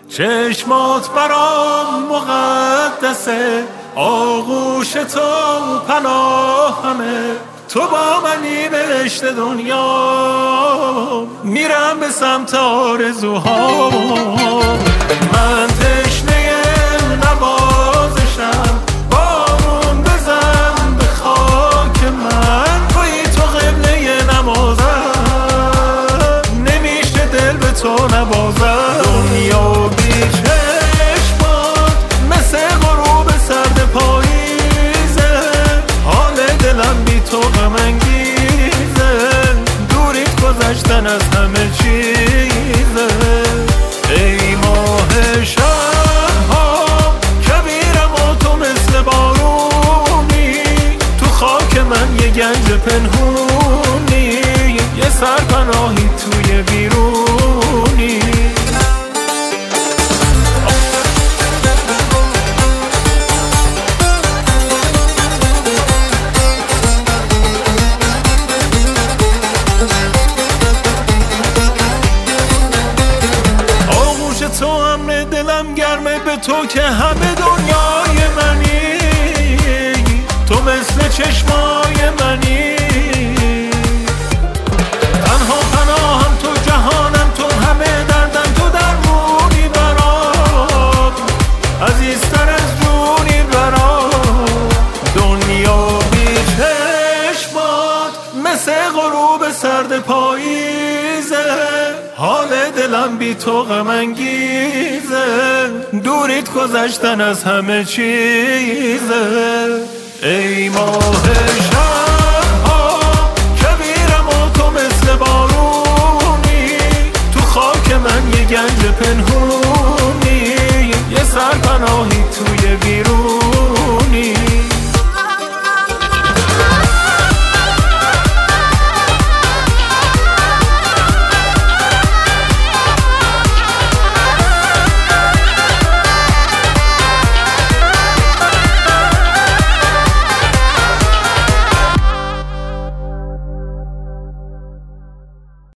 چشمات برام مقدسه، آغوش تو پناهمه، تو با منی بهشت دنیا، میرم به سمت آرزوها. من تشنه نوازشم، بارون بزن به خاک من، توی تو قبله نمازم، نمیشه دل به تو نبازم. دنیا بی چشمات مثل غروب سرد پاییزه، حال دلم بی تو غم انگیزه، دوریت گذشتن از همه چیزه. ای ماه شبها کبیرم و تو مثل بارونی، تو خاک من یه گنج پنهونی، یه سرپناهی توی ویرونی. تو امر دلم گرمه، به تو که همه دنیای منی، تو مثل چشمای منی، تنها پناهم تو، جهانم تو، همه دردم تو، درمونی برام، عزیزتر از جونی برام. دنیا بی چشمات مثل غروب سرد پاییزه، حال دلم بی تو غم انگیزه، دوریت گذشتن از همه چیزه. ای ماه شبها کبیرم و تو مثل بارونی، تو خاک من یه گنج پنهونی، یه سرپناهی توی ویرون.